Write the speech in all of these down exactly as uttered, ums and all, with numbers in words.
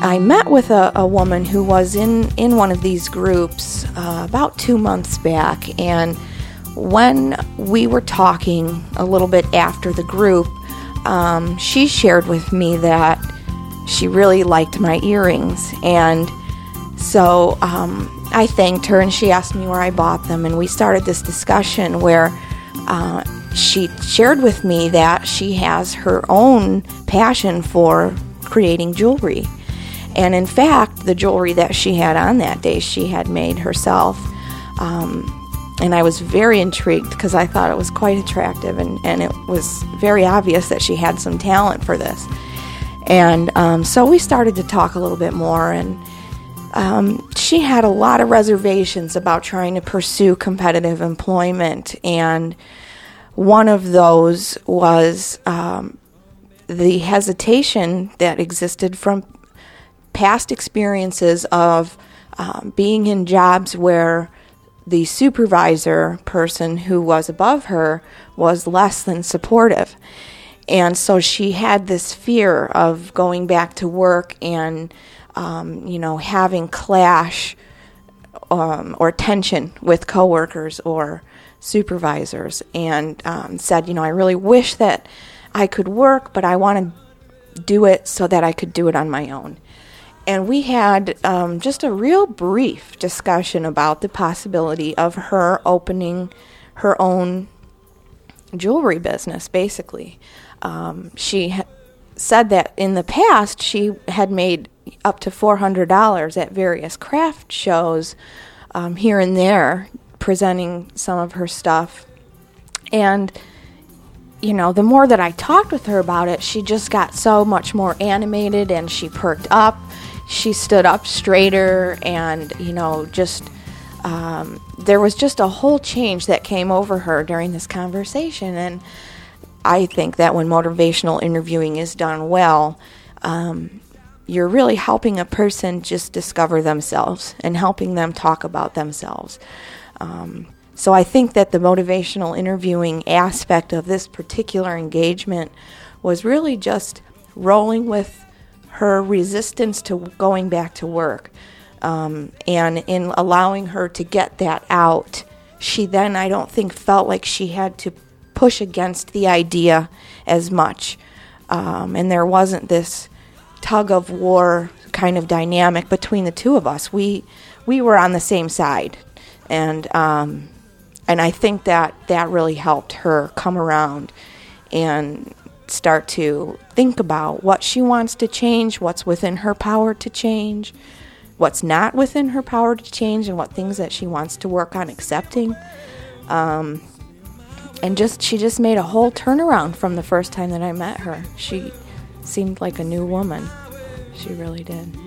I met with a, a woman who was in, in one of these groups uh, about two months back, and when we were talking a little bit after the group, um, she shared with me that she really liked my earrings, and so um, I thanked her, and she asked me where I bought them, and we started this discussion where uh, she shared with me that she has her own passion for creating jewelry. And in fact, the jewelry that she had on that day, she had made herself. Um, and I was very intrigued because I thought it was quite attractive, and, and it was very obvious that she had some talent for this. And um, so we started to talk a little bit more, and um, she had a lot of reservations about trying to pursue competitive employment. And one of those was um, the hesitation that existed from past experiences of um, being in jobs where the supervisor person who was above her was less than supportive. And so she had this fear of going back to work and, um, you know, having clash um, or tension with coworkers or supervisors, and um, said, you know, I really wish that I could work, but I want to do it so that I could do it on my own. And we had um, just a real brief discussion about the possibility of her opening her own jewelry business, basically. Um, she ha- said that in the past she had made up to four hundred dollars at various craft shows um, here and there, presenting some of her stuff. And, you know, the more that I talked with her about it, she just got so much more animated, and she perked up. She stood up straighter, and, you know, just, um, there was just a whole change that came over her during this conversation. And I think that when motivational interviewing is done well, um, you're really helping a person just discover themselves and helping them talk about themselves. Um, so I think that the motivational interviewing aspect of this particular engagement was really just rolling with her resistance to going back to work. Um, and in allowing her to get that out, she then, I don't think, felt like she had to push against the idea as much. Um, and there wasn't this tug of war kind of dynamic between the two of us. We we were on the same side. And um, and I think that that really helped her come around and start to think about what she wants to change, what's within her power to change, what's not within her power to change, and what things that she wants to work on accepting. Um, and just she just made a whole turnaround from the first time that I met her. She seemed like a new woman. She really did.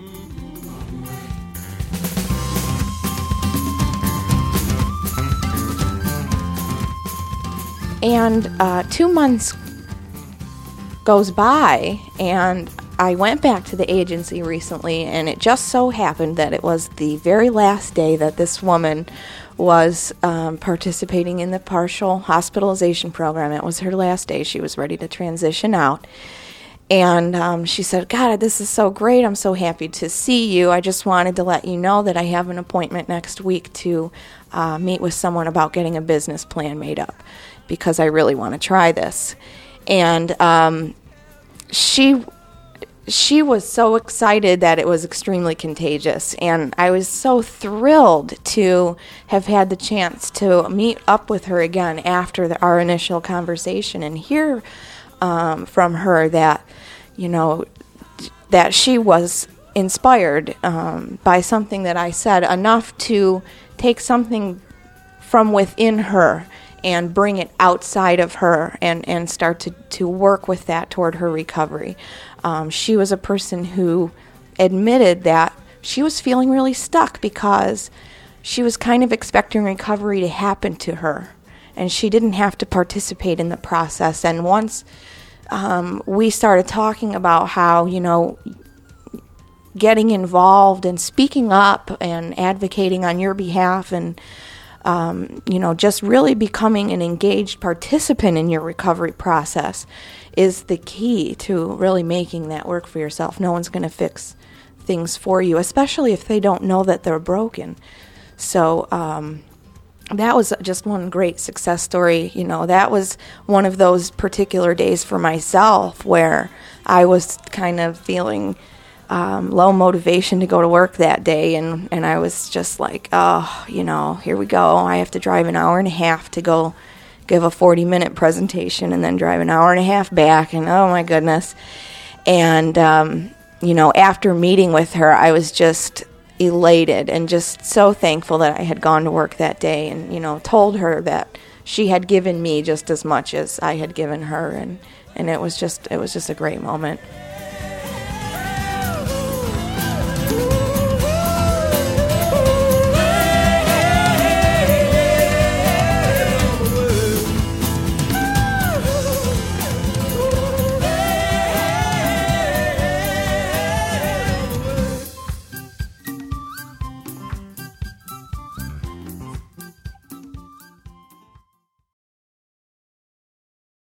And uh, two months goes by, and I went back to the agency recently, and it just so happened that it was the very last day that this woman was um, participating in the partial hospitalization program. It was her last day. She was ready to transition out. And um, she said, God, this is so great. I'm so happy to see you. I just wanted to let you know that I have an appointment next week to uh, meet with someone about getting a business plan made up, because I really want to try this. And um, she she was so excited that it was extremely contagious. And I was so thrilled to have had the chance to meet up with her again after the, our initial conversation, and hear um, from her that, you know, that she was inspired um, by something that I said, enough to take something from within her and bring it outside of her, and, and start to, to work with that toward her recovery. Um, she was a person who admitted that she was feeling really stuck because she was kind of expecting recovery to happen to her, and she didn't have to participate in the process. And once um, we started talking about how, you know, getting involved and speaking up and advocating on your behalf, and Um, you know, just really becoming an engaged participant in your recovery process is the key to really making that work for yourself. No one's going to fix things for you, especially if they don't know that they're broken. So um, that was just one great success story. You know, that was one of those particular days for myself where I was kind of feeling um, low motivation to go to work that day, and, and I was just like, oh, you know, here we go. I have to drive an hour and a half to go give a forty-minute presentation and then drive an hour and a half back, and oh, my goodness. And, um, you know, after meeting with her, I was just elated and just so thankful that I had gone to work that day and, you know, told her that she had given me just as much as I had given her, and, and it was just it was just a great moment.